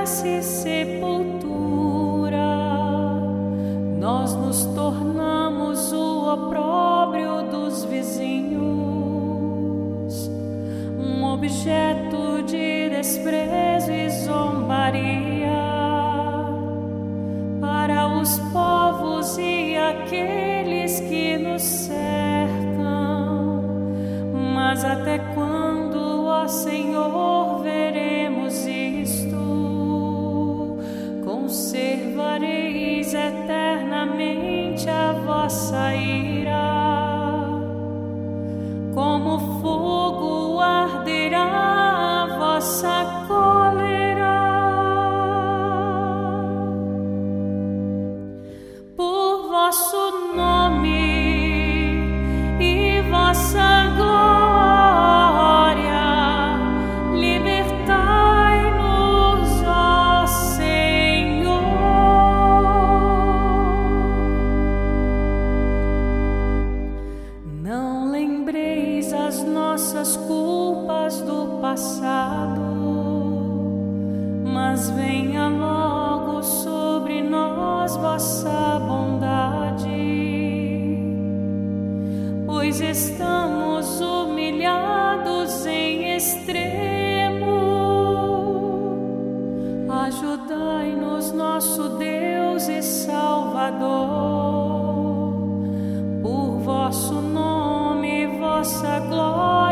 parece sepultura, nós nos tornamos o opróbrio dos vizinhos, um objeto de desprezo e zombaria para os povos e aqueles que nos cercam. Mas até quando, ó Senhor, veremos isto? Conservareis eternamente a vossa ira, como fogo arderá a vossa cólera. Por vosso nome e vossa glória, libertai-nos, ó Senhor. Não lembreis as nossas culpas do passado, mas venha logo sobre nós vossa bondade, pois estamos humilhados em extremo. Ajudai-nos, nosso Deus e Salvador, por vosso nome e vossa glória.